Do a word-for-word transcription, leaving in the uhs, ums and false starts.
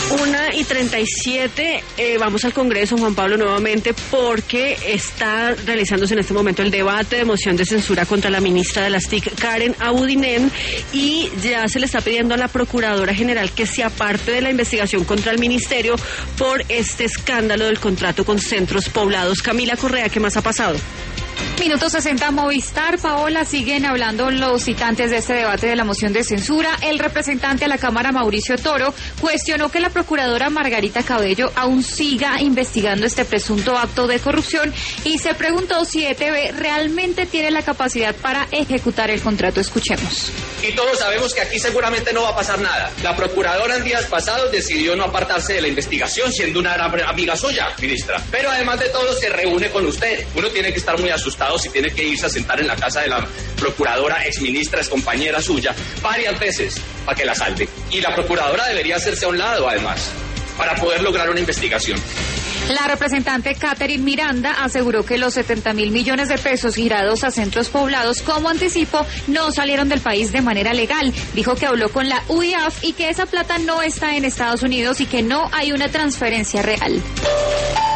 Una y treinta y siete, eh, vamos al Congreso, Juan Pablo, nuevamente, porque está realizándose en este momento el debate de moción de censura contra la ministra de las T I C, Karen Abudinen, y ya se le está pidiendo a la Procuradora General que se aparte de la investigación contra el Ministerio por este escándalo del contrato con Centros Poblados. Camila Correa, ¿qué más ha pasado? Minuto sesenta, Movistar. Paola, siguen hablando los citantes de este debate de la moción de censura. El representante a la Cámara, Mauricio Toro, cuestionó que la procuradora Margarita Cabello aún siga investigando este presunto acto de corrupción y se preguntó si E T V realmente tiene la capacidad para ejecutar el contrato. Escuchemos. Y todos sabemos que aquí seguramente no va a pasar nada. La procuradora en días pasados decidió no apartarse de la investigación, siendo una gran amiga suya, ministra. Pero además de todo se reúne con usted. Uno tiene que estar muy asustado si tiene que irse a sentar en la casa de la procuradora, exministra, excompañera suya, varias veces para que la salve. Y la procuradora debería hacerse a un lado, además, para poder lograr una investigación. La representante Catherine Miranda aseguró que los setenta mil millones de pesos girados a Centros Poblados como anticipo no salieron del país de manera legal. Dijo que habló con la U I A F y que esa plata no está en Estados Unidos y que no hay una transferencia real.